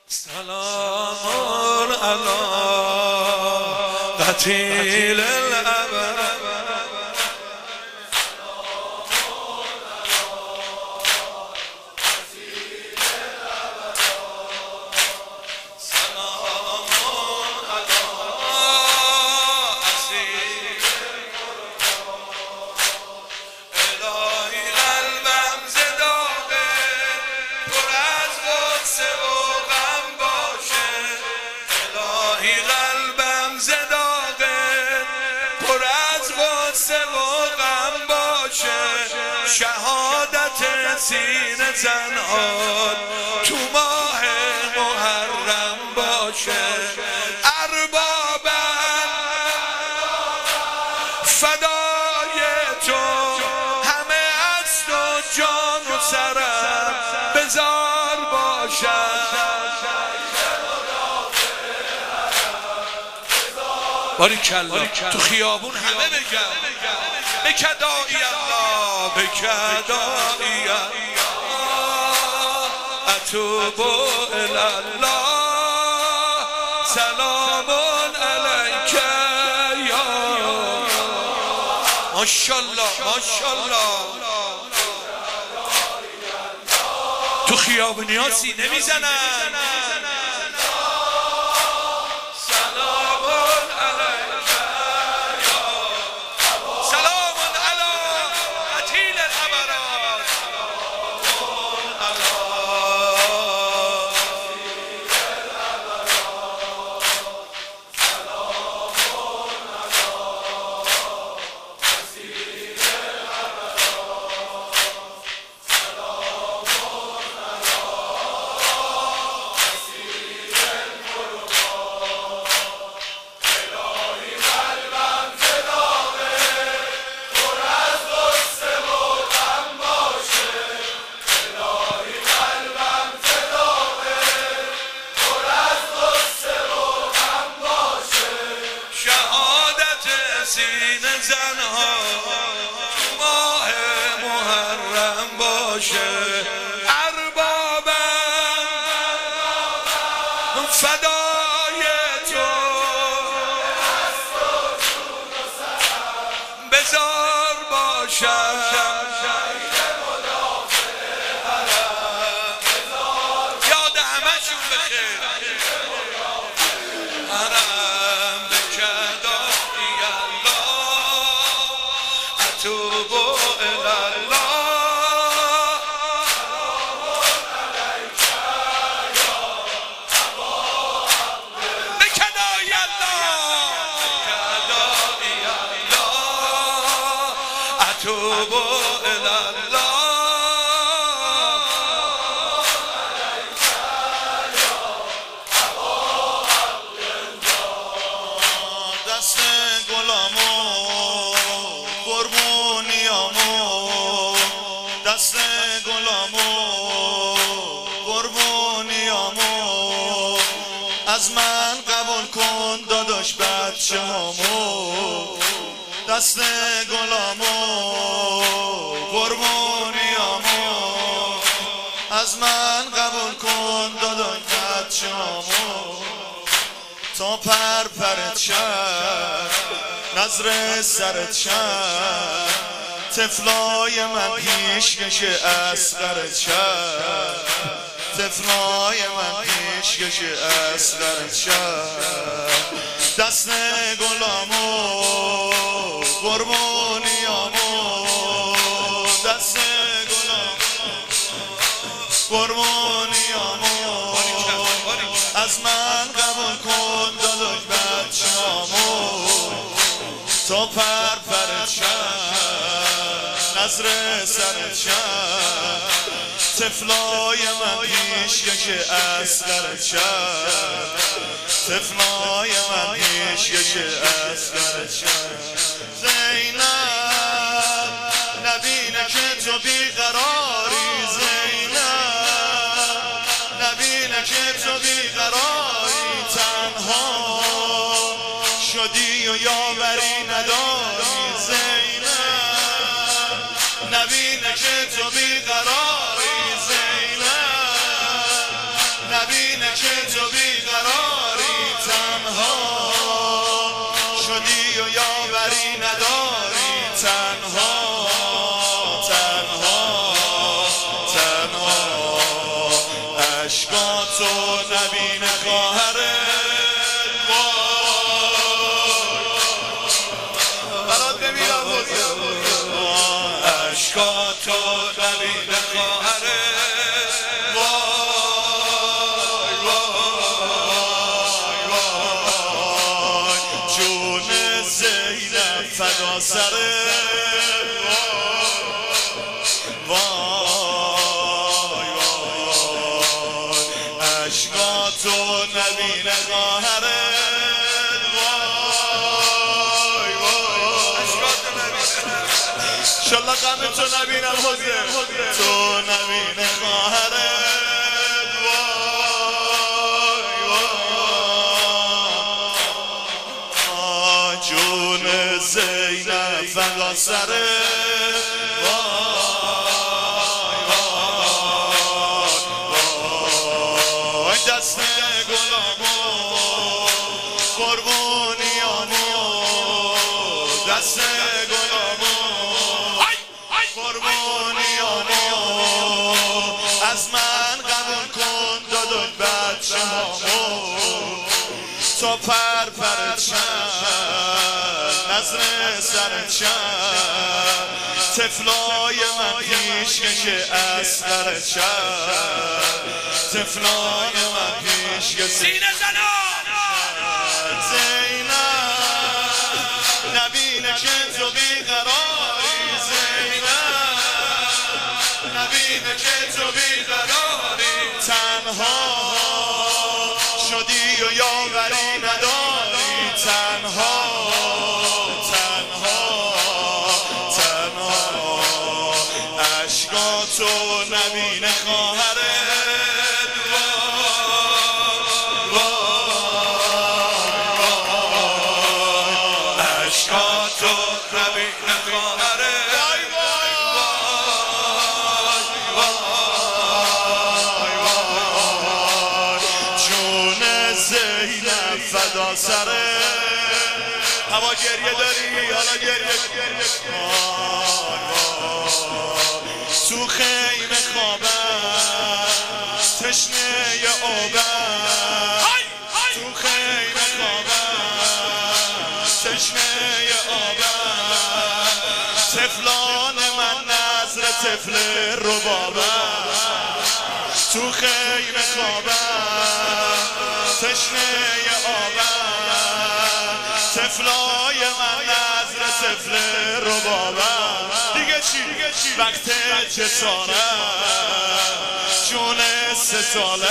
سلام علی قتیل الابرار قلبم زداغه پر از غصه و غم باشه شهادت سینه زنهاد تو ماه محرم باشه اربابم فدای تو همه از تو جان و سرم بزار باشه باریکالله تو خیابون همه بگم بکدایی الله بکدایی الله اتوب الله سلام علیک یا ماشاءالله ماشاءالله تو خیابونی ها سینه میزنن سینه زنها تو ماه محرم باشه اربابم فدای تو بزار باشه یاد همه‌شون بخیر اتوب الی الله بکدایی الله بکدایی الله اتوب الی الله دست گلامو دست گلامو قربونیامو از من قبول کن داداش بچه هامو دست گلامو قربونیامو از من قبول کن داداش بچه هامو تا پرت شد نظر سرت شد طفلای من پیشکش اصغرت شد طفلای من پیشکش اصغرت شد دست گلامو قربونیامو دست گلامو قربونیامو از من قبول کن داداش بچه‌هامو تا پرت شد نظر سرت شد طفلای من پیشکش اصغرت شد طفلای من پیشکش اصغرت شد زینب نبینه که تو بیقراری زینب نبینه که تو بیقراری تنها شدی و یاوری نداری زینب نبینه که تو بیقراری زینب نبینه که تو بیقراری تنها شدی و یاوری نداری تنها تنها تنها عشقاتو نبینه خواهره برات بمیرم عشقاتو نبینه خواهره فدا سره وای وای عشقاتو نبینه خواهره وای وای عشقاتو نبینه انشالله غمتو نبینم حوزه تو نبینه خواهره جون زینب فدا سره وای دست گلامو قربونیانو دست گلامو قربونیانو از من قبول کن دادوی بچه هامو تو پر چند نظر سر چند تفلای من پیش که اسقر چند تفلای من پیش که سینه زنان زینب نبینه که تو بیقراری زینب نبینه که تو بیقراری تنها شدی و یاوری نداری تنها تنها تنها عشقاتو نبینه خواهره عشقاتو نبینه خواهره فدا سره هوا گریه داری حالا گریه تو خیمه خوابم تشنه آبم تو خیمه خوابم تشنه آبم تفلان من نظر طفل ربابم تو خیمه خوابم تشنه آبم تفلای من نظر طفل ربابم دیگه چی وقت جسارم جون 3 سالم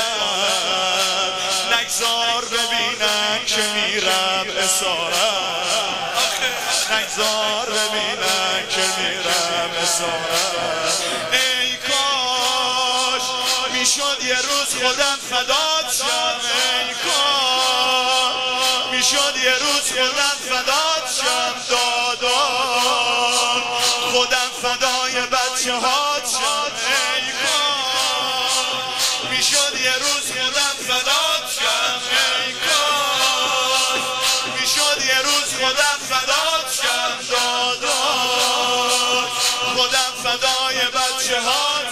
نگذار ببینم که میرم اسارم نگذار ببینم که میرم اسارم ای کاش میشد یه روز خودم فدات شم ای کاش میشد یه روز خودم فدات شم دادان خودم فدای بچه هات شم ای کاش میشد یه روز خودم فدات شم ای کاش میشد یه روز خودم فدات شم دادان خودم فدای بچه هات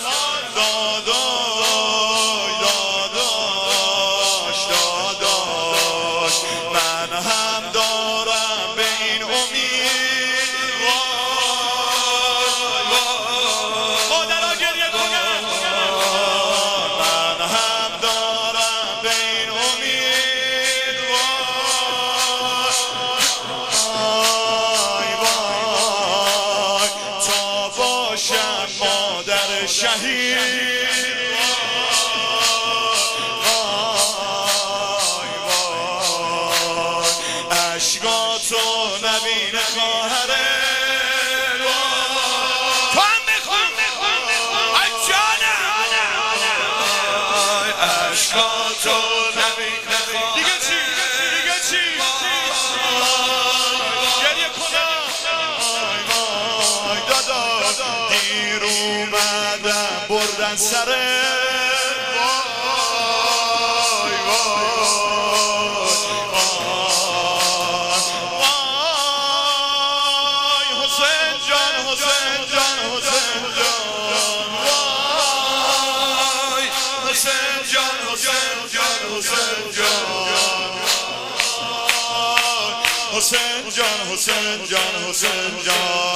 شهید عشقاتو نبینه خواهره تو هم بخون ای جانم عشقاتو نبینه خواهره دیگه چی گریه کنم وای دادا دیر اومدم بردن سره وای حسین جان حسین جان حسین جان حسین جان حسین جان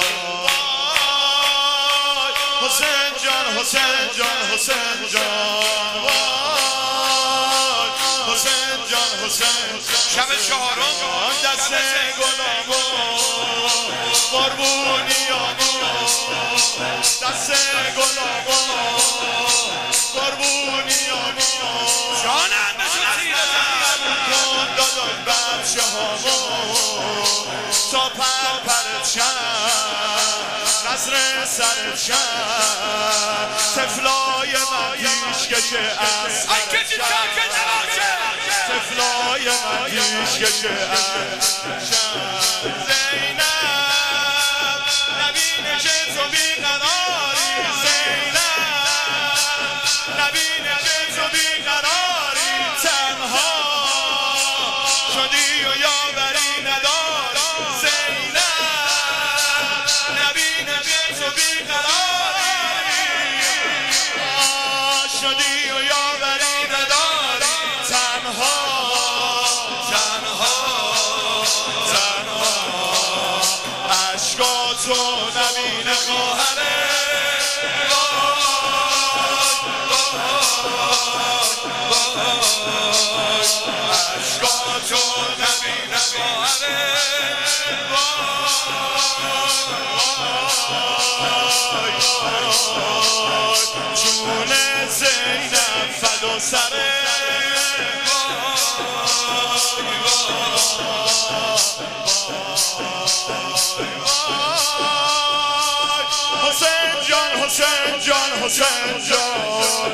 حسین جان حسین جان حسین جان حسین جان حسین شب چهارم دست گلامو قربونیامو دست گلامو قربونیامو جانم بشو تیره کن دادم بچه هامو تا پرپرت شد نظر سرت شد طفلای من پیشکش از ای کسی ساکت نباشه طفلای من پیشکش از زینب نبینه که تو بیقراری زینب نبینه که تو بیقراری تنها شدی و یاوری نداری زینب نبینه که تو بیقراری شدی و یاوری نداری تنها عشقاتو نبینه خواهره عشقاتو نبینه خواهره جون زینب فدا سره حسین جان حسین جان حسین جان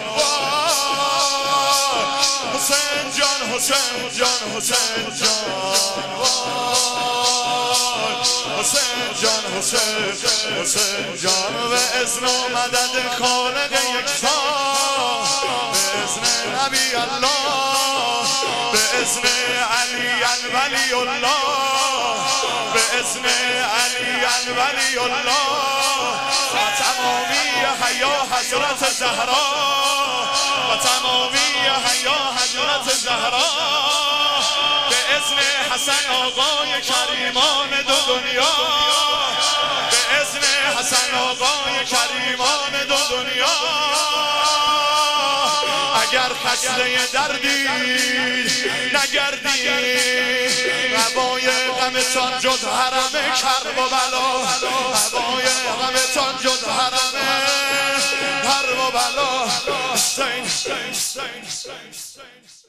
حسین جان حسین جان حسین جان حسین جان حسین جان به اذن و مدد خالق یکتا به اذن نبی الله به اذن علی الولی الله به اذن علی الولی الله و تمامی حیا حضرت زهرا و تمامی حیا حضرت زهرا به اذن حسن آقای کریمان دو دنیا به اذن حسن آقای کریمان دو دنیا اگر خسته دردی نگردی هوای غمتان جز حرم کرب و بلا هوای غمتان جز حرم کرب و بلا